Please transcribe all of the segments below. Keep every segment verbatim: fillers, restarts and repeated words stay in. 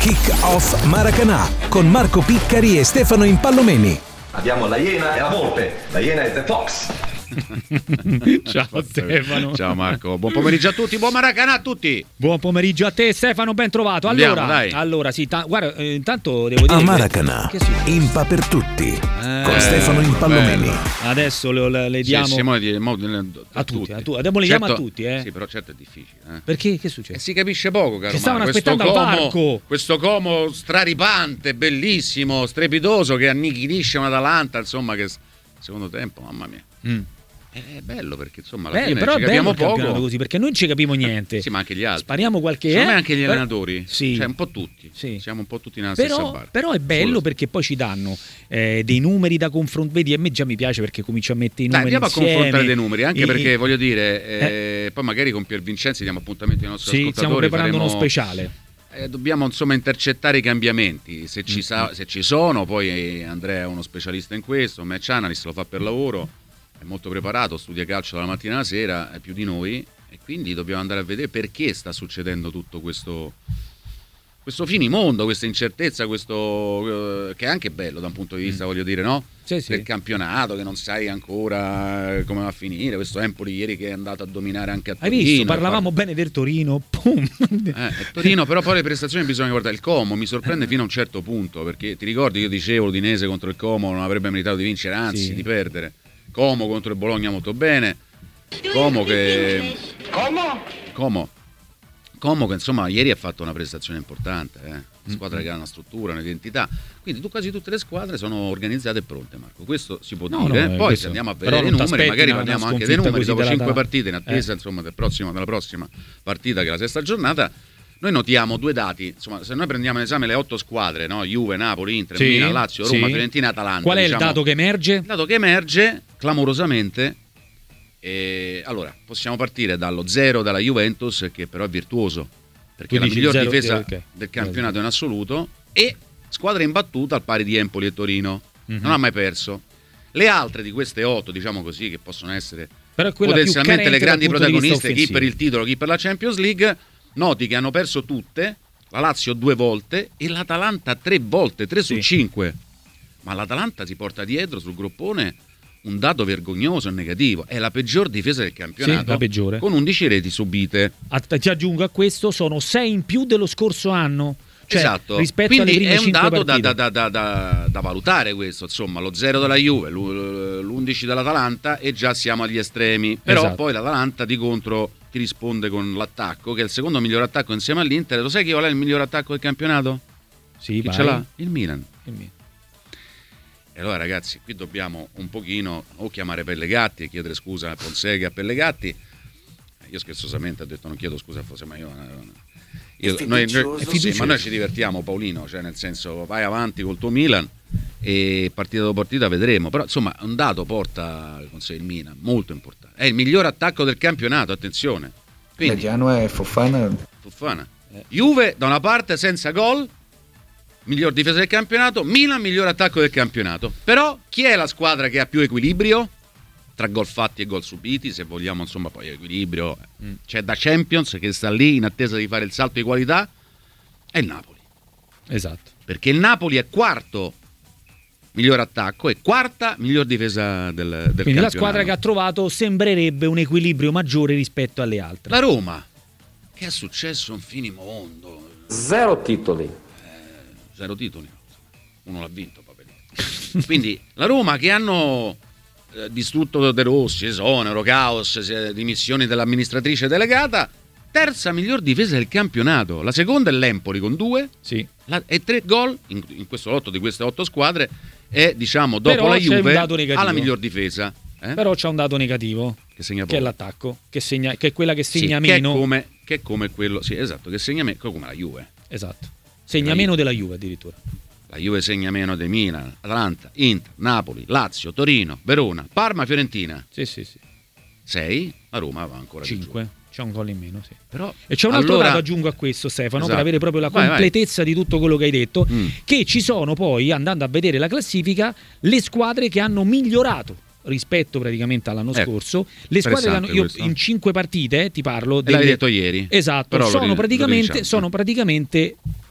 Kick Off Maracanã con Marco Piccari e Stefano Impallomeni. Abbiamo la Iena e la Volpe. La Iena è The Fox. Ciao Stefano. Ciao Marco, buon pomeriggio a tutti, buon Maracanã a tutti. Buon pomeriggio a te Stefano, ben trovato. Allora, Andiamo, dai. allora sì, ta- guarda, eh, intanto devo dire A che- Maracanã, che sì. Impa per tutti, Eh, con Stefano Impallomeni. bello. Adesso le, le, le diamo Sì, sì, mo- mo- a, a tutti, tutti. a tu- adesso le diamo a Certo- tutti, eh. Sì, però certo è difficile, eh. Perché? Che E succede? si capisce poco, caro Che stavano Marco. Questo aspettando al Como, varco. questo Como straripante, bellissimo, strepitoso, che annichilisce un Atalanta, insomma, che s- secondo tempo, mamma mia. Mm. È bello perché insomma alla Beh, fine però ci è bello capiamo il campionato poco. così, perché noi non ci capiamo niente. Sì, ma anche gli altri. Spariamo qualche Secondo eh? me anche gli Però- allenatori, sì. cioè un po' tutti. Sì. Siamo un po' tutti nella stessa Però, barca. però è bello Solo- perché poi ci danno eh, dei numeri da confrontare. Vedi, a me già mi piace perché comincio a mettere i Dai, numeri andiamo a insieme. confrontare dei numeri, anche I- perché voglio dire, eh, poi magari con Pier Vincenzi diamo appuntamento ai nostri Sì, ascoltatori. stiamo preparando faremo- uno speciale. Eh, dobbiamo insomma intercettare i cambiamenti, se ci, sa- se ci sono, poi eh, Andrea è uno specialista in questo, match analyst, lo fa per lavoro, è molto preparato, studia calcio dalla mattina alla sera, è più di noi, e quindi dobbiamo andare a vedere perché sta succedendo tutto questo questo finimondo, questa incertezza, questo eh, che è anche bello da un punto di vista, voglio dire, no? Sì, sì. Del campionato, che non sai ancora eh, come va a finire, questo Empoli ieri che è andato a dominare anche a Hai Torino. visto? e Parlavamo fa- bene del Torino. Pum. Eh, è Torino, però poi le prestazioni bisogna guardare. Il Como mi sorprende fino a un certo punto, perché ti ricordi che io dicevo l'Udinese contro il Como non avrebbe meritato di vincere, anzi Sì. di perdere. Como contro il Bologna molto bene. Como che Come? Como Como che insomma ieri ha fatto una prestazione importante, eh? Una squadra che ha una struttura, un'identità, quindi tu, quasi tutte le squadre sono organizzate e pronte, Marco, questo si può No, dire. no, eh, poi questo- se andiamo a però vedere i non numeri t'aspetti magari una- parliamo una anche dei sconfitta numeri così dopo della- cinque partite in attesa eh. insomma del prossimo, della prossima partita che è la sesta giornata. Noi notiamo due dati, insomma, se noi prendiamo in esame le otto squadre, no? Juve, Napoli, Inter, Sì, Milan, Lazio, Roma, sì. Fiorentina, Atalanta. Qual è diciamo, il dato che emerge? il dato che emerge clamorosamente. E allora possiamo partire dallo zero dalla Juventus, che però è virtuoso perché Tu è la dici miglior zero, difesa ok. del campionato in assoluto, e squadra imbattuta al pari di Empoli e Torino. Mhm. Non ha mai perso. Le altre di queste otto, diciamo così, che possono essere Però è quella più potenzialmente le carente grandi dal punto di vista protagoniste, chi per il titolo, chi per la Champions League, noti che hanno perso tutte, la Lazio due volte e l'Atalanta tre volte, tre su Sì. cinque. Ma l'Atalanta si porta dietro sul groppone un dato vergognoso e negativo, è la peggior difesa del campionato, Sì, la peggiore. con undici reti subite. A- Ti aggiungo a questo, sono sei in più dello scorso anno. Cioè, Esatto, rispetto alle quindi prime è un cinque dato da, partite. da- da- da- da valutare questo, insomma, lo zero della Juve, l'u- l'undici dell'Atalanta e già siamo agli estremi, però Esatto. poi l'Atalanta di contro ti risponde con l'attacco, che è il secondo miglior attacco insieme all'Inter. Lo sai chi qual è il miglior attacco del campionato? Sì, Chi vai. ce l'ha? Il Milan. Il mio. E allora ragazzi, qui dobbiamo un pochino o chiamare Pellegatti e chiedere scusa a Fonseca e a Pellegatti. Io scherzosamente ho detto non chiedo scusa a Fonseca, ma io... io È noi, fiducioso. noi- È sì, fiducioso. ma noi ci divertiamo, Paolino, cioè nel senso vai avanti col tuo Milan e partita dopo partita vedremo, però insomma un dato porta con sé il Milan, molto importante. È il miglior attacco del campionato, attenzione. Quindi, Mediano è Fofana. Fofana. Juve da una parte senza gol, miglior difesa del campionato, Milan miglior attacco del campionato. Però chi è la squadra che ha più equilibrio tra gol fatti e gol subiti, se vogliamo, insomma, poi equilibrio mm. c'è da Champions che sta lì in attesa di fare il salto di qualità, è il Napoli, Esatto. perché il Napoli è quarto miglior attacco e quarta miglior difesa del, del Quindi campionato. la squadra che ha trovato sembrerebbe un equilibrio maggiore rispetto alle altre. La Roma, che è successo un finimondo, Zero titoli. zero titoli, uno l'ha vinto Papelito. Quindi la Roma, che hanno eh, distrutto De Rossi, esonero, caos, eh, dimissioni dell'amministratrice delegata, terza miglior difesa del campionato. La seconda è l'Empoli con due Sì. la- e tre gol in, in questo lotto di queste otto squadre, e diciamo dopo Però la c'è un Juve dato negativo. ha la miglior difesa, eh? Però c'è un dato negativo, che segna che è poco. l'attacco, che, segna, che è quella che Sì, segna che è meno. come, che è come quello, sì, esatto, che segna meno come la Juve. Esatto. Segna La meno Juve. della Juve addirittura. La Juve segna meno di Milan, Atalanta, Inter, Napoli, Lazio, Torino, Verona, Parma, Fiorentina. Sì, sì, sì. sei, la Roma va ancora di giù. cinque. C'è un gol in meno, sì. Però, E c'è un altro allora- dato aggiungo a questo, Stefano, Esatto. per avere proprio la Vai, vai. completezza di tutto quello che hai detto, Mm. che ci sono poi, andando a vedere la classifica, le squadre che hanno migliorato rispetto praticamente all'anno Ecco, scorso. Le squadre che hanno, interessante io questo. in cinque partite, eh, ti parlo E l'avevi delle- detto ieri. Esatto, Però lo sono ri- lo praticamente, ridiciamo. sono praticamente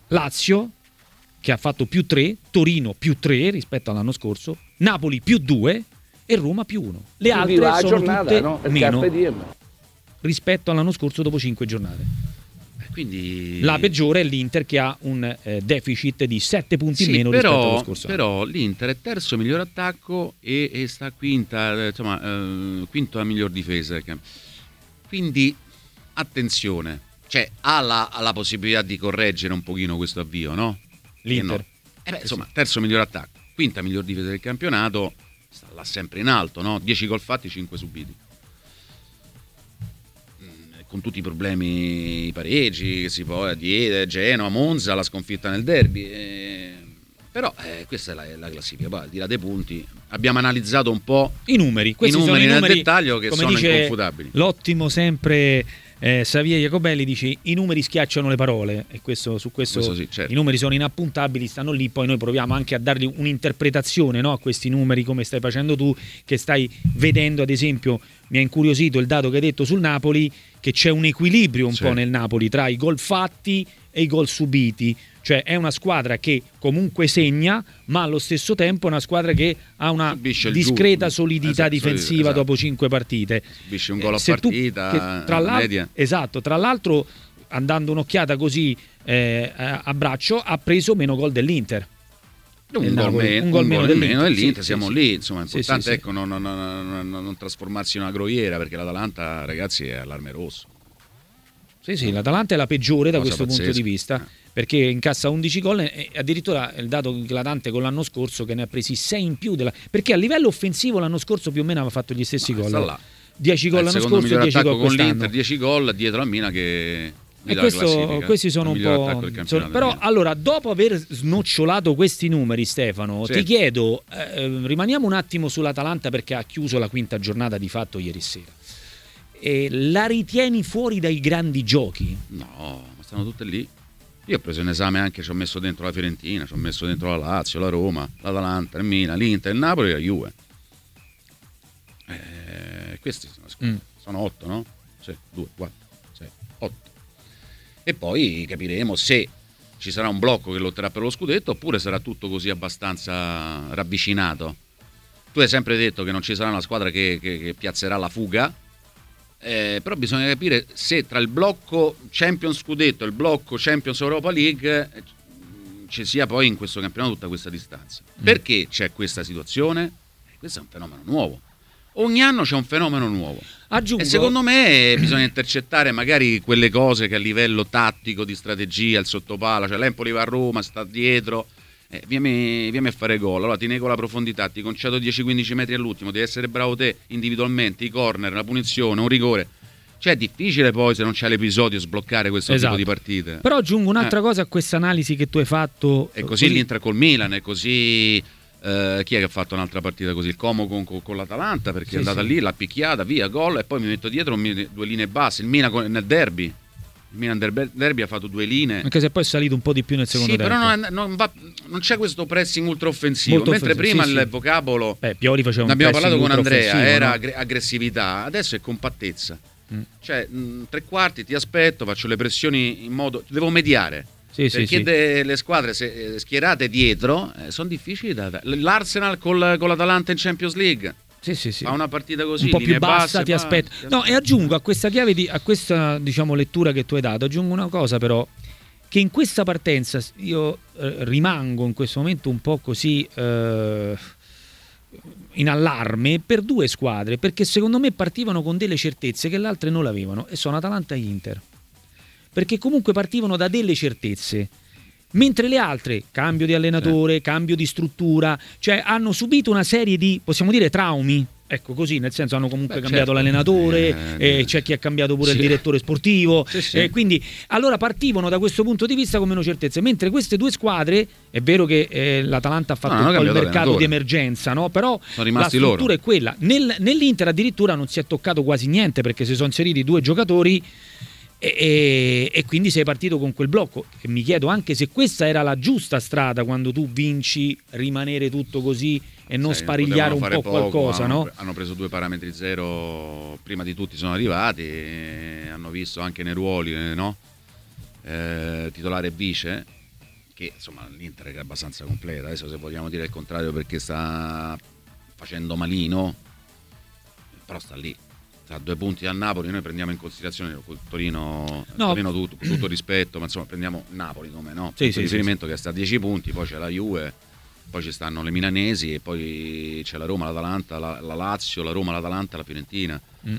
Lazio che ha fatto più tre, Torino più tre rispetto all'anno scorso, Napoli più due e Roma più uno. Le altre la sono giornata, tutte no? meno rispetto all'anno scorso dopo cinque giornate. Quindi... La peggiore è l'Inter che ha un eh, deficit di sette punti sì, in meno però, rispetto allo scorso anno. Però l'Inter è terzo miglior attacco e, e sta quinta, insomma, eh, quinto la miglior difesa. Quindi attenzione, cioè ha la, ha la possibilità di correggere un pochino questo avvio, no? L'Inter. No. Eh beh, insomma, terzo miglior attacco, quinta miglior difesa del campionato, sta là sempre in alto, no? dieci gol fatti, cinque subiti. Con tutti i problemi, i pareggi, che si può dire, Genoa, Monza, la sconfitta nel derby. Eh, però eh, questa è la, la classifica. Poi, al di là dei punti, abbiamo analizzato un po' i numeri. Questi i numeri sono i nel numeri, dettaglio che come sono dice inconfutabili. L'ottimo sempre eh, Xavier Jacobelli dice i numeri schiacciano le parole e questo, su questo, questo sì, certo. I numeri sono inappuntabili, stanno lì, poi noi proviamo anche a dargli un'interpretazione, no, a questi numeri come stai facendo tu, che stai vedendo. Ad esempio mi ha incuriosito il dato che hai detto sul Napoli, che c'è un equilibrio un sì. po' nel Napoli tra i gol fatti e i gol subiti, cioè è una squadra che comunque segna, ma allo stesso tempo è una squadra che ha una discreta giù. solidità esatto, difensiva esatto. dopo cinque partite. Subisce un gol a Se partita, tu, che, tra l'altro, media. Esatto, tra l'altro andando un'occhiata così eh, a braccio ha preso meno gol dell'Inter. Un gol, me- un gol meno dell'Inter, dell'Inter. Sì, siamo sì, lì, sì. insomma, è sì, importante sì, ecco, non, non, non, non trasformarsi in una groiera, perché l'Atalanta, ragazzi, è allarme rosso. Sì, sì, l'Atalanta è la peggiore da Cosa questo pazzesca. punto di vista, perché incassa undici gol e addirittura il dato eclatante con l'anno scorso che ne ha presi sei in più della... perché a livello offensivo l'anno scorso più o meno aveva fatto gli stessi no, gol. dieci gol l'anno scorso e dieci gol con quest'anno. l'Inter, dieci gol dietro a Mina che E questo, questi sono un po'. Sono, però, allora, dopo aver snocciolato questi numeri, Stefano, sì. ti chiedo: eh, rimaniamo un attimo sull'Atalanta perché ha chiuso la quinta giornata di fatto ieri sera. E la ritieni fuori dai grandi giochi? No, ma stanno tutte lì. Io ho preso in esame anche, ci ho messo dentro la Fiorentina, ci ho messo dentro la Lazio, la Roma, l'Atalanta, il Milan, l'Inter, il Napoli e la Juve. Eh, questi sono, mm. sono otto, no? Sì, due, quattro, sei, otto. E poi capiremo se ci sarà un blocco che lotterà per lo scudetto oppure sarà tutto così abbastanza ravvicinato. Tu hai sempre detto che non ci sarà una squadra che, che, che piazzerà la fuga, eh, però bisogna capire se tra il blocco Champions Scudetto e il blocco Champions Europa League eh, ci sia poi in questo campionato tutta questa distanza. Mm. Perché c'è questa situazione? Questo è un fenomeno nuovo. Ogni anno c'è un fenomeno nuovo. Aggiungo. E secondo me bisogna intercettare magari quelle cose che a livello tattico, di strategia, il sottopala, cioè l'Empoli va a Roma, sta dietro, eh, vieni, vieni a fare gol, allora ti nego la profondità, ti concedo dieci quindici metri all'ultimo, devi essere bravo te individualmente, i corner, la punizione, un rigore. Cioè è difficile poi, se non c'è l'episodio, sbloccare questo esatto. tipo di partite. Però aggiungo un'altra eh. cosa a questa analisi che tu hai fatto. E così, così... l'Inter col Milan, è così... Uh, chi è che ha fatto un'altra partita così? Il Como con, con, con l'Atalanta, perché sì, è andata sì. lì, l'ha picchiata, via, gol, e poi mi metto dietro due linee basse. Il Milan con, nel derby il Milan del derby ha fatto due linee, anche se poi è salito un po' di più nel secondo sì, tempo. Però non, non, va, non c'è questo pressing ultra offensivo. Molto mentre offensivo. prima sì, il sì. vocabolo, Beh, Pioli faceva un abbiamo parlato con Andrea, era no? aggressività, adesso è compattezza. mm. Cioè mh, tre quarti, ti aspetto, faccio le pressioni in modo, devo mediare. Sì, perché sì, de- sì. le squadre se, schierate dietro eh, sono difficili da... L'Arsenal col, con l'Atalanta in Champions League sì, sì, sì. fa una partita così, un po' più bassa, basse, ti aspetto. Ti no, aspetto. E aggiungo a questa chiave di, a questa diciamo lettura che tu hai dato, aggiungo una cosa però, che in questa partenza io eh, rimango in questo momento un po' così eh, in allarme per due squadre, perché secondo me partivano con delle certezze che le altre non l'avevano, e sono Atalanta e Inter, perché comunque partivano da delle certezze, mentre le altre, cambio di allenatore, sì. cambio di struttura, cioè hanno subito una serie di, possiamo dire, traumi, ecco così, nel senso hanno comunque Beh, cambiato certo. l'allenatore, eh, eh, c'è chi ha cambiato pure sì. il direttore sportivo, sì, sì. Eh, quindi allora partivano da questo punto di vista con meno certezze, mentre queste due squadre, è vero che eh, l'Atalanta ha fatto no, un po' il mercato di emergenza, no? Però la struttura loro. è quella, Nel, nell'Inter addirittura non si è toccato quasi niente, perché si sono inseriti due giocatori E, e, e quindi sei partito con quel blocco, e mi chiedo anche se questa era la giusta strada quando tu vinci, rimanere tutto così e non Sai, sparigliare un po' poco, qualcosa, hanno, no? Hanno preso due parametri zero, prima di tutti sono arrivati e hanno visto anche nei ruoli, no? Eh, titolare e vice, perché insomma l'Inter è abbastanza completa, adesso se vogliamo dire il contrario perché sta facendo malino, però sta lì, a due punti dal Napoli. Noi prendiamo in considerazione col Torino, no. Torino tutto, tutto rispetto, ma insomma prendiamo Napoli come no, sì, il sì, riferimento sì, che sta a dieci punti, poi c'è la Juve, poi ci stanno le milanesi e poi c'è la Roma, l'Atalanta, la, la Lazio, la Roma, l'Atalanta, la Fiorentina.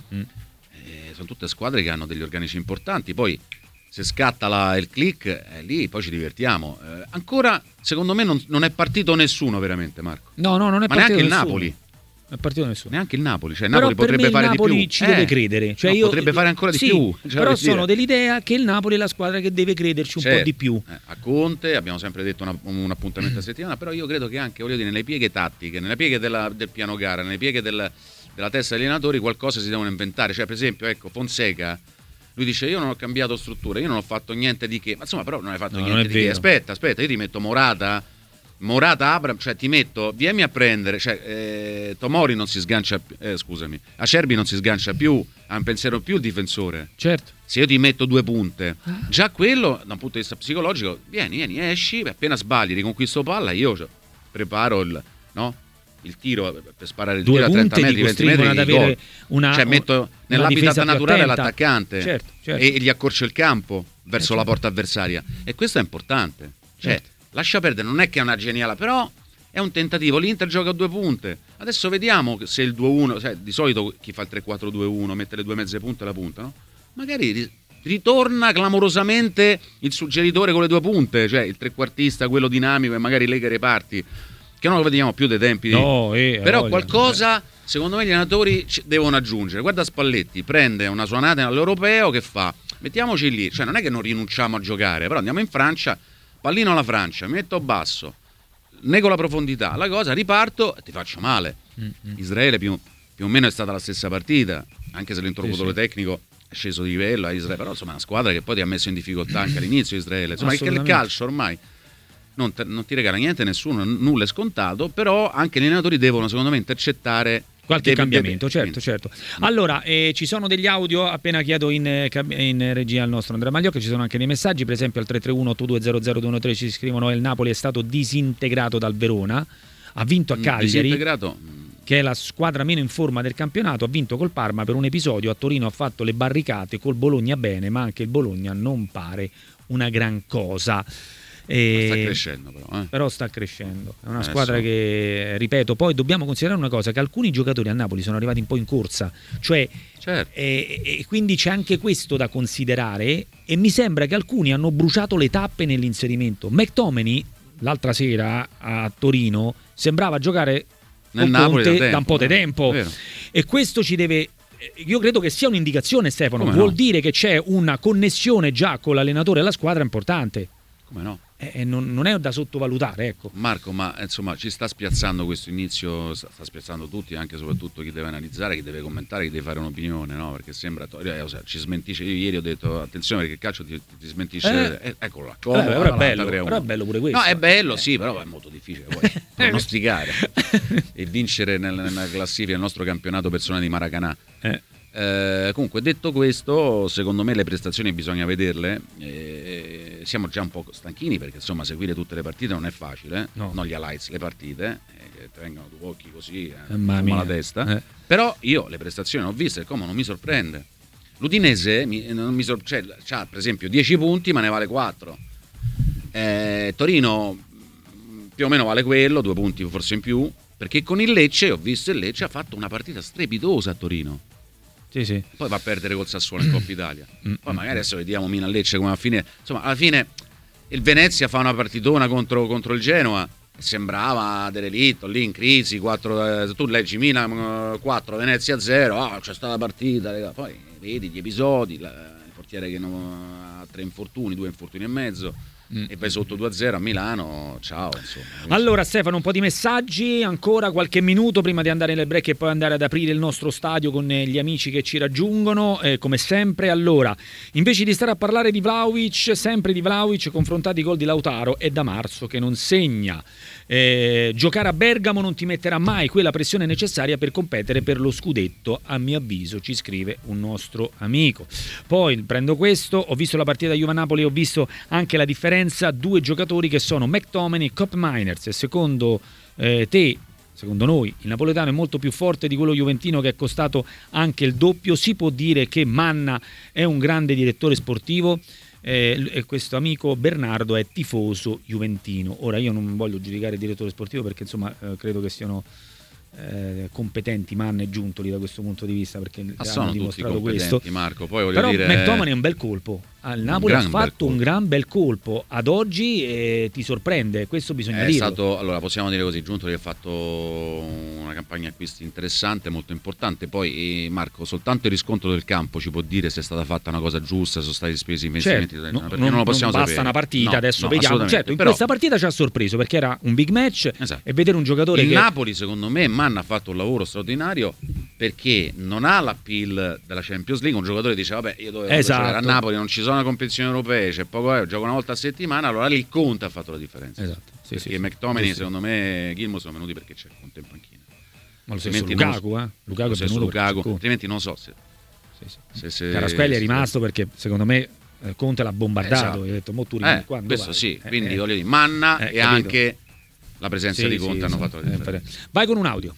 Eh, sono tutte squadre che hanno degli organici importanti, poi se scatta la, il click, eh, lì poi ci divertiamo. Eh, ancora, secondo me, non, non è partito nessuno veramente, Marco. No, no, non è Ma partito neanche il nessuno. Napoli. Non è partito nessuno. Neanche il Napoli, cioè il Però Napoli per potrebbe me fare il Napoli di più. ci eh, deve credere. Cioè no, io, potrebbe fare ancora di sì, più. Cioè, però dire. sono dell'idea che il Napoli è la squadra che deve crederci un certo, po' di più. Eh, a Conte abbiamo sempre detto una, un appuntamento a settimana, però io credo che anche, voglio dire, nelle pieghe tattiche, nelle pieghe della, del piano gara, nelle pieghe del, della testa degli allenatori qualcosa si devono inventare. Cioè, per esempio, ecco, Fonseca, lui dice io non ho cambiato struttura, io non ho fatto niente di che, ma insomma però non hai fatto No, niente di vero. che. Aspetta, aspetta, io ti metto Morata, Morata Abram, cioè ti metto, vieni a prendere, cioè eh, Tomori non si sgancia più, eh, scusami, Acerbi non si sgancia più, ha un pensiero più il difensore. Certo. Se io ti metto due punte, già quello da un punto di vista psicologico, vieni, vieni, esci, appena sbagli, riconquisto palla, io cioè, preparo il, no? il tiro per sparare il Due tiro a trenta punte metri, ti venti metri, costringono ad di avere gol. una, cioè metto una nell'habitat difesa più naturale attenta. l'attaccante Certo, certo. e gli accorcio il campo verso certo. la porta avversaria, e questo è importante. Cioè, Certo. lascia perdere, non è che è una geniale, però è un tentativo. L'Inter gioca a due punte, adesso vediamo se il due uno, cioè, di solito chi fa il tre quattro due uno mette le due mezze punte e la punta, no? Magari ri- ritorna clamorosamente il suggeritore con le due punte, cioè il trequartista, quello dinamico e magari lega i reparti, che non lo vediamo più dai tempi di... No, eh, però voglia. qualcosa secondo me gli allenatori ci devono aggiungere. Guarda Spalletti, prende una suonata all'Europeo, che fa? Mettiamoci lì, cioè non è che non rinunciamo a giocare, però andiamo in Francia, pallino alla Francia, mi metto basso, nego la profondità, la cosa, riparto e ti faccio male. Mm-hmm. Israele più, più o meno è stata la stessa partita, anche se l'interlocutore sì, sì. tecnico è sceso di livello a Israele, però insomma è una squadra che poi ti ha messo in difficoltà anche all'inizio Israele, insomma il, il calcio ormai non, te, non ti regala niente, nessuno, nulla è scontato, però anche gli allenatori devono secondo me intercettare qualche dei- cambiamento, dei- certo, certo. Allora, eh, ci sono degli audio, appena chiedo in, eh, cab- in regia al nostro Andrea Magliocca, ci sono anche dei messaggi, per esempio al tre tre uno otto due zero zero due uno tre ci scrivono che il Napoli è stato disintegrato dal Verona, ha vinto a Mm, Cagliari, disintegrato, mm, che è la squadra meno in forma del campionato, ha vinto col Parma per un episodio, a Torino ha fatto le barricate, col Bologna bene, ma anche il Bologna non pare una gran cosa. E... sta crescendo però, eh. Però sta crescendo, è una Adesso- squadra che, ripeto, poi dobbiamo considerare una cosa, che alcuni giocatori a Napoli sono arrivati un po' in corsa, cioè Certo. e, e quindi c'è anche questo da considerare, e mi sembra che alcuni hanno bruciato le tappe nell'inserimento. McTominay l'altra sera a Torino sembrava giocare Nel con Napoli Conte da tempo, un po' di eh, tempo, vero. e questo ci deve, io credo che sia un'indicazione, Stefano, Come vuol no? dire che c'è una connessione già con l'allenatore e la squadra importante, Come no? e non, non è da sottovalutare, ecco. Marco, ma insomma ci sta spiazzando questo inizio, sta sta spiazzando tutti, anche e soprattutto chi deve analizzare, chi deve commentare, chi deve fare un'opinione, no? Perché sembra, eh, ci smentisce. Io ieri ho detto attenzione perché il calcio ti, ti smentisce, Eh. eh, eccolo là, Eh, comodo, però, è l'Atalanta bello, tre a uno. però è bello pure questo. No, è bello, sì, però è molto difficile poi pronosticare e vincere nel- nella classifica del nostro campionato personale di Maracanã. Eh. Eh, comunque, detto questo, secondo me le prestazioni bisogna vederle. Eh, siamo già un po' stanchini perché insomma seguire tutte le partite non è facile, No. non gli highlights, le partite, eh, che ti vengono due occhi così, eh, Mamma fuma mia. la testa. Eh. Però io le prestazioni le ho viste, come non mi sorprende. L'Udinese mi, non mi sor- cioè, c'ha per esempio dieci punti ma ne vale quattro. Eh, Torino mh, più o meno vale quello, due punti forse in più, perché con il Lecce, ho visto il Lecce ha fatto una partita strepitosa a Torino. Sì, sì. Poi va a perdere col Sassuolo in Coppa Italia. Mm, Poi mm, magari adesso vediamo Milan-Lecce come va a finire. Insomma, alla fine il Venezia fa una partitona contro, contro il Genoa. Sembrava derelitto, lì in crisi. quattro, eh, tu leggi Milan quattro, Venezia zero. Ah, c'è stata la partita. Raga. Poi vedi gli episodi. La, il portiere che non, ha tre infortuni, due infortuni e mezzo. Mm. E vai sotto due a zero a Milano. Ciao. Insomma. Allora Stefano, un po' di messaggi, ancora qualche minuto prima di andare nel break e poi andare ad aprire il nostro stadio con eh, gli amici che ci raggiungono, eh, come sempre. Allora, invece di stare a parlare di Vlahovic, sempre di Vlahovic, confrontati i gol di Lautaro, è da marzo che non segna. Eh, giocare a Bergamo non ti metterà mai quella pressione necessaria per competere per lo scudetto, a mio avviso, ci scrive un nostro amico. Poi prendo questo, ho visto la partita Juve-Napoli, ho visto anche la differenza partenza due giocatori che sono McTominay e Kopp Meiners, e secondo eh, te, secondo noi, il napoletano è molto più forte di quello juventino che è costato anche il doppio. Si può dire che Manna è un grande direttore sportivo, eh, e questo amico Bernardo è tifoso juventino. Ora io non voglio giudicare il direttore sportivo perché insomma eh, credo che siano eh, competenti Manna e Giuntoli da questo punto di vista, perché Ma hanno sono dimostrato tutti questo. Marco, poi voglio Però dire... McTominay è un bel colpo. Al Napoli ha fatto un colpo. gran bel colpo ad oggi e ti sorprende, questo bisogna È dirlo. stato, allora possiamo dire così, Giuntoli ha fatto una campagna acquisti interessante, molto importante. Poi eh, Marco, soltanto il riscontro del campo ci può dire se è stata fatta una cosa giusta, se sono stati spesi investimenti, certo, perché no, non lo possiamo non basta sapere. una partita, No, adesso no, vediamo. Certo, in però, questa partita ci ha sorpreso perché era un big match, esatto. E vedere un giocatore il che Napoli, secondo me, Manna ha fatto un lavoro straordinario perché non ha l'appeal della Champions League. Un giocatore dice vabbè, io dovevo Esatto. giocare a Napoli, non ci sono le competizioni europee, c'è poco, eh, gioco una volta a settimana, allora lì il Conte ha fatto la differenza. Esatto, sì, perché sì, McTominay, sì, sì. secondo me, Gilmour sono venuti perché c'è Conte in panchina. ma lo stesso Altrimenti Lukaku, non- eh? Lukaku lo è stesso venuto Lukaku, perché c'è altrimenti non so se, Conte. Sì, sì. se, se Carrasquelli è se- rimasto perché secondo me eh, Conte l'ha bombardato, Esatto. gli ha detto mo tu rimani Eh, quando questo vai?" sì, Eh, quindi eh. voglio dire, Manna Eh, e capito. anche la presenza Sì, di sì, Conte hanno sì. fatto la Eh, differenza. vai con un audio.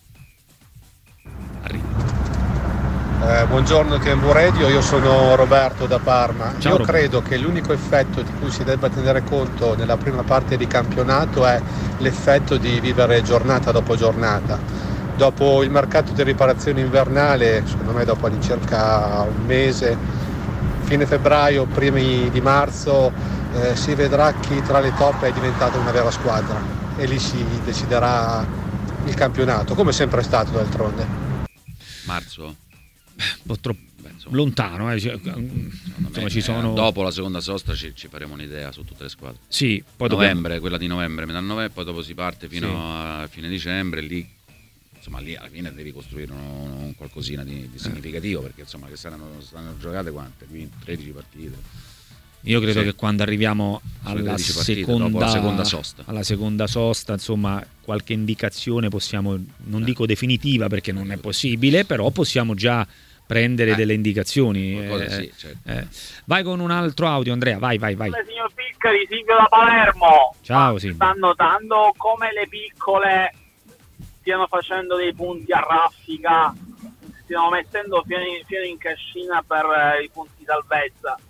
Arriva. Eh, buongiorno Tempo Radio, io sono Roberto da Parma. Ciao, io Roberto. credo che l'unico effetto di cui si debba tenere conto nella prima parte di campionato è l'effetto di vivere giornata dopo giornata. Dopo il mercato di riparazione invernale, secondo me dopo all'incirca un mese, fine febbraio, primi di marzo, eh, si vedrà chi tra le top è diventata una vera squadra e lì si deciderà il campionato, come sempre è stato d'altronde. Marzo? Un po' troppo Beh, insomma, lontano, eh. cioè, secondo insomma me, ci eh, sono dopo la seconda sosta ci, ci faremo un'idea su tutte le squadre. sì, poi dobbiamo- Novembre, quella di novembre, metà novembre, poi dopo si parte fino Sì. a fine dicembre, lì insomma lì alla fine devi costruire un, un qualcosina di, di significativo, perché insomma che saranno, saranno giocate quante? Quindi tredici partite. Io credo Sì. che quando arriviamo alla tredici partite, seconda, dopo la seconda sosta. alla seconda sosta, insomma, qualche indicazione possiamo, non dico definitiva perché non è possibile, però possiamo già prendere Eh, delle indicazioni. qualcosa eh, sì, certo. eh. Vai con un altro audio, Andrea, vai, vai, vai. Salve, signor Piccari, Silvio da Palermo. Ciao, Ma Silvio. sta notando come le piccole stiano facendo dei punti a raffica, stiano mettendo fieno in, fieno in cascina per eh, i punti salvezza.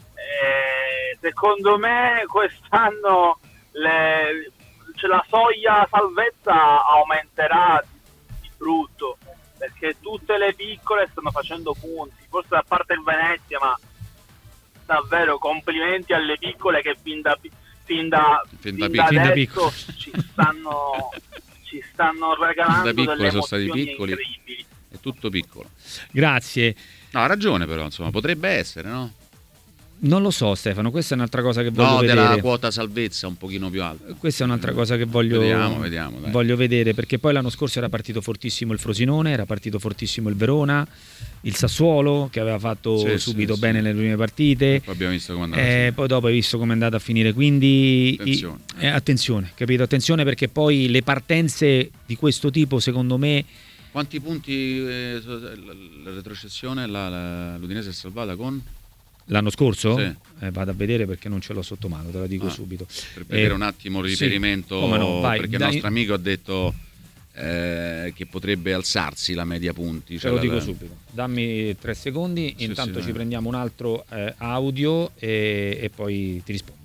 Eh, secondo me quest'anno le, cioè, la soglia salvezza aumenterà di, di brutto, perché tutte le piccole stanno facendo punti, forse a parte il Venezia, ma davvero complimenti alle piccole che fin da, fin da, Fin fin da da piccole. Fin da adesso piccole. ci stanno ci stanno regalando Da piccole delle sono stati emozioni piccoli. incredibili. È tutto piccolo. Grazie. No, ha ragione però, insomma, potrebbe essere, no? Non lo so, Stefano, questa è un'altra cosa che voglio No, vedere. della quota salvezza un pochino più alta. Questa è un'altra cosa che voglio, Vediamo, vediamo, dai. voglio vedere, perché poi l'anno scorso era partito fortissimo il Frosinone, era partito fortissimo il Verona, il Sassuolo che aveva fatto Sì, subito sì, bene sì. nelle prime partite. Poi abbiamo visto come andava. Eh, poi dopo hai visto come è andata a finire, quindi Attenzione. i- eh, attenzione, capito? Attenzione, perché poi le partenze di questo tipo, secondo me, Quanti punti eh, so- la, la retrocessione la, la- l'Udinese è salvata con? l'anno scorso Sì. eh, vado a vedere perché non ce l'ho sotto mano, te la dico Ah, subito. Per vedere Eh, un attimo il sì, riferimento, come no, vai, perché dai. il nostro amico ha detto eh, che potrebbe alzarsi la media punti. Te cioè lo la- dico la- subito, dammi tre secondi, Sì, intanto sì, ci dai. prendiamo un altro eh, audio e, e poi ti rispondo.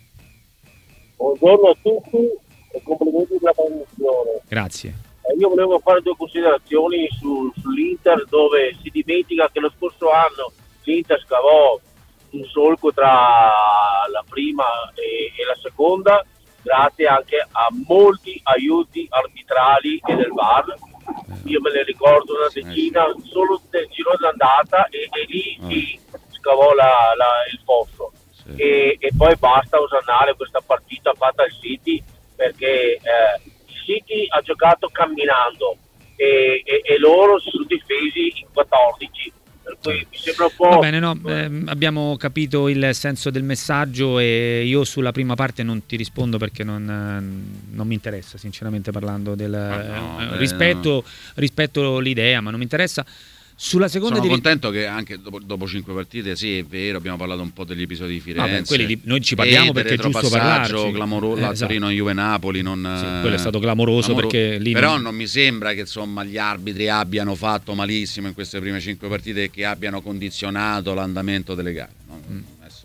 Buongiorno a tutti e complimenti per la trasmissione. Grazie. Eh, Io volevo fare due considerazioni su- sull'Inter, dove si dimentica che lo scorso anno l'Inter scavò un solco tra la prima e, e la seconda, grazie anche a molti aiuti arbitrali e del V A R. Io me ne ricordo una decina solo del giro d'andata e, e lì si scavò la- la- il fosso. Sì. E, e poi basta osannare questa partita fatta al City, perché eh, il City ha giocato camminando e, e- e loro si sono difesi in quattordici, per cui mi sembra un po'... Va bene, no, ehm, abbiamo capito il senso del messaggio e io sulla prima parte non ti rispondo perché non, eh, non mi interessa, sinceramente parlando del no, eh, beh, rispetto, rispetto l'idea, ma non mi interessa. Sulla seconda Sono devi... contento che anche dopo, dopo cinque partite, sì, è vero, abbiamo parlato un po' degli episodi di Firenze. Vabbè, quelli di... noi ci parliamo perché è giusto parlarci. Clamoroso, eh, esatto. Torino, Juve, Napoli, non, sì, quello è stato clamoroso, clamoro... perché lì però non... non mi sembra che insomma gli arbitri abbiano fatto malissimo in queste prime cinque partite e che abbiano condizionato l'andamento delle gare. No? Mm.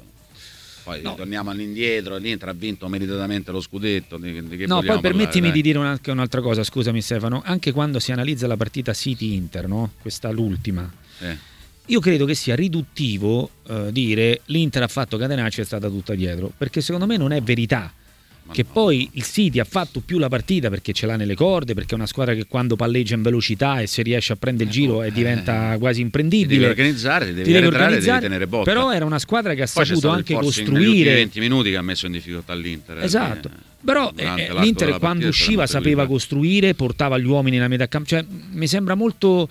Poi no. torniamo all'indietro, l'Inter ha vinto meritatamente lo scudetto. Di, di che no, poi permettimi parlare, di dire anche un'altra cosa, scusami Stefano, anche quando si analizza la partita City-Inter, no? Questa l'ultima, eh. io credo che sia riduttivo eh, dire l'Inter ha fatto catenaccio e è stata tutta dietro, perché secondo me non è verità. Ma che no. Poi il City ha fatto più la partita perché ce l'ha nelle corde, perché è una squadra che quando palleggia in velocità e se riesce a prendere il giro eh, e diventa eh, quasi imprendibile, ti devi organizzare, ti devi, ti devi arretrare, organizzare, devi tenere botta. Però era una squadra che ha poi saputo anche costruire negli venti minuti che ha messo in difficoltà l'Inter. Esatto. Eh, però eh, l'Inter quando usciva sapeva costruire, portava gli uomini nella metà campo, cioè mi sembra molto...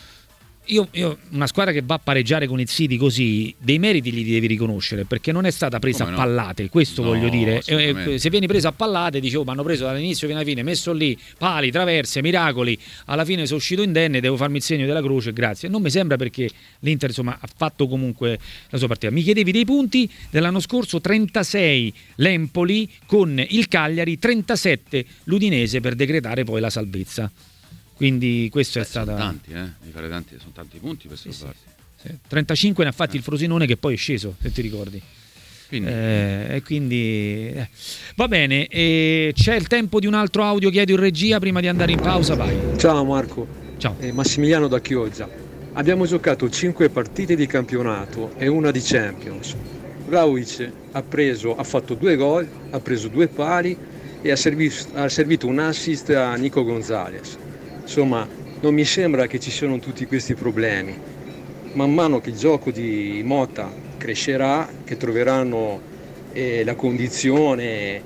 Io, io una squadra che va a pareggiare con il City così, dei meriti li devi riconoscere, perché non è stata presa Come a pallate, no? Questo no, voglio dire. E, se vieni preso a pallate, dicevo, ma hanno preso dall'inizio fino alla fine, messo lì pali, traverse, miracoli, alla fine sono uscito indenne, devo farmi il segno della croce, grazie. Non mi sembra, perché l'Inter insomma ha fatto comunque la sua partita. Mi chiedevi dei punti dell'anno scorso, trentasei l'Empoli con il Cagliari, trentasette l'Udinese per decretare poi la salvezza. Quindi questo Beh, è stato tanti, eh? Di fare tanti, sono tanti punti per sì, sì, sì. sì. trentacinque ne ha fatti eh. il Frosinone, che poi è sceso, se ti ricordi. Quindi, eh, quindi eh. va bene, e c'è il tempo di un altro audio, chiedo in regia prima di andare in pausa, vai. Ciao Marco. Ciao. Eh, Massimiliano da Chioggia. Abbiamo giocato cinque partite di campionato e una di Champions. Vlahovic ha preso, ha fatto due gol, ha preso due pali e ha servito, ha servito un assist a Nico Gonzalez. Insomma, non mi sembra che ci siano tutti questi problemi. Man mano che il gioco di Motta crescerà, che troveranno eh, la condizione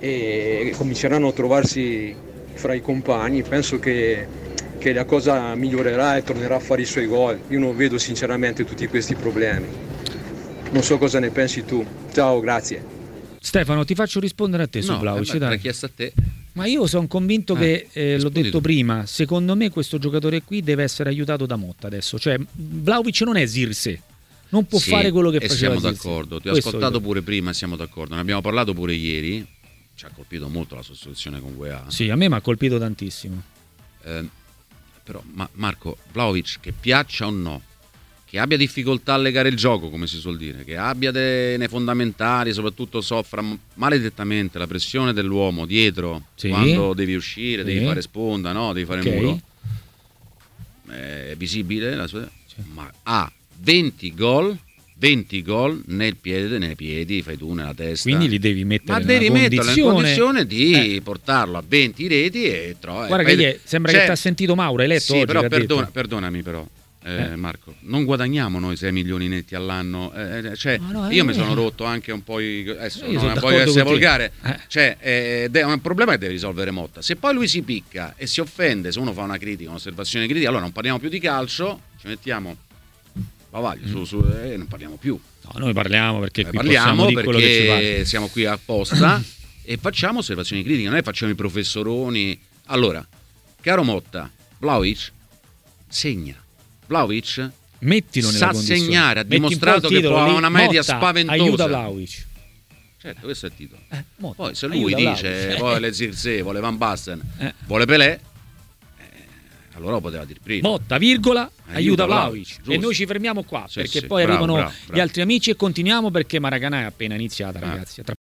e cominceranno a trovarsi fra i compagni, penso che, che la cosa migliorerà e tornerà a fare i suoi gol. Io non vedo sinceramente tutti questi problemi. Non so cosa ne pensi tu. Ciao, grazie. Stefano, ti faccio rispondere a te su no, Vlahovic. No, l'ho chiesto a te. Ma io sono convinto eh, che, eh, l'ho detto tu. prima, secondo me questo giocatore qui deve essere aiutato da Motta adesso. Cioè, Vlahovic non è Zirkzee, non può sì, fare quello che e faceva siamo Zirkzee. d'accordo, ti ho questo ascoltato io. pure prima, siamo d'accordo. Ne abbiamo parlato pure ieri, ci ha colpito molto la sostituzione con Weah. Sì, a me mi ha colpito tantissimo. Eh, però, ma Marco, Vlahovic, che piaccia o no, che abbia difficoltà a legare il gioco, come si suol dire, che abbia dei nei fondamentali, soprattutto soffra maledettamente la pressione dell'uomo dietro, sì. quando devi uscire, sì. devi fare sponda, no? Devi fare okay. muro. È visibile la sua... sì. ma ha venti gol, venti gol nel piede, nei piedi, fai tu nella testa. Quindi li devi mettere ma devi metterlo in condizione di eh. portarlo a venti reti e trovare. Guarda che è, sembra cioè... che ti ha sentito Mauro, hai letto sì, oggi, però perdona, perdonami però. Eh, eh. Marco, non guadagniamo noi sei milioni netti all'anno, eh, cioè, no, no, io eh, mi sono rotto anche un po', i, adesso non voglio essere volgare, eh. cioè, eh, è un problema che deve risolvere Motta. Se poi lui si picca e si offende, se uno fa una critica, un'osservazione critica, allora non parliamo più di calcio, ci mettiamo bavaglio, mm. su, su, eh, non parliamo più. No, noi parliamo perché eh, qui parliamo dire quello che ci perché siamo qui apposta e facciamo osservazioni critiche, non è facciamo i professoroni. Allora, caro Motta, Vlahovic segna. Vlahovic mettilo nella sa condizione. segnare, ha dimostrato che può avere una media Motta, spaventosa. Aiuta Vlahovic. Certo, questo è il titolo. Eh, Motta, poi se lui dice Vlahovic. vuole Zirkzee, vuole Van Basten, eh. vuole Pelé, eh, allora lo poteva dire prima. Motta, virgola, aiuta, aiuta Vlahovic. Giusto. E noi ci fermiamo qua, sì, perché sì, poi bravo, arrivano bravo, bravo. gli altri amici e continuiamo perché Maracanã è appena iniziata, ah. ragazzi.